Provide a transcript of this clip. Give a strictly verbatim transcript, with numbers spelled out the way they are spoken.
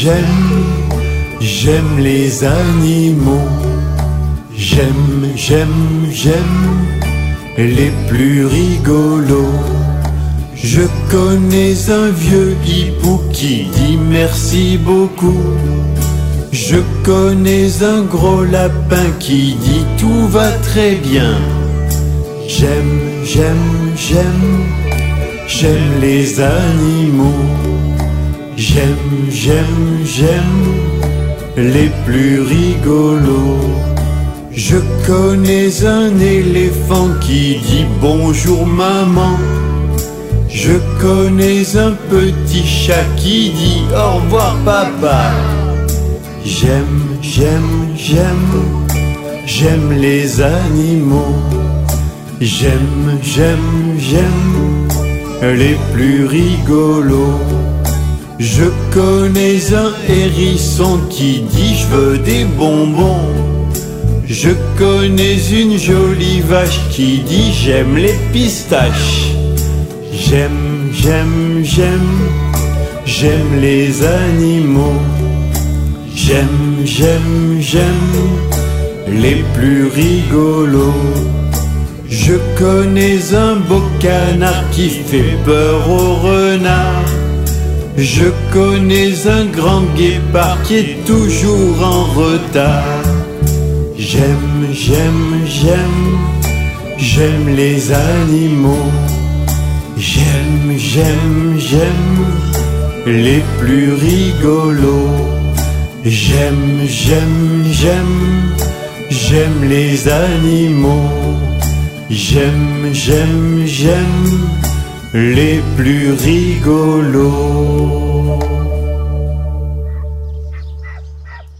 j'aime, j'aime les animaux. J'aime, j'aime, j'aime les plus rigolos. Je connais un vieux hibou qui dit merci beaucoup. Je connais un gros lapin qui dit tout va très bien. J'aime, j'aime, j'aime, j'aime les animaux. J'aime, j'aime, j'aime les plus rigolos. Je connais un éléphant qui dit bonjour maman. Je connais un petit chat qui dit au revoir papa. J'aime, j'aime, j'aime, j'aime les animaux. J'aime, j'aime, j'aime les plus rigolos. Je connais un hérisson qui dit je veux des bonbons. Je connais une jolie vache qui dit j'aime les pistaches. J'aime, j'aime, j'aime, j'aime les animaux. J'aime, j'aime, j'aime les plus rigolos. Je connais un beau canard qui fait peur aux renards. Je connais un grand guépard qui est toujours en retard. J'aime, j'aime, j'aime, j'aime les animaux. J'aime, j'aime, j'aime les plus rigolos. J'aime, j'aime, j'aime, j'aime les animaux. J'aime, j'aime, j'aime les plus rigolos.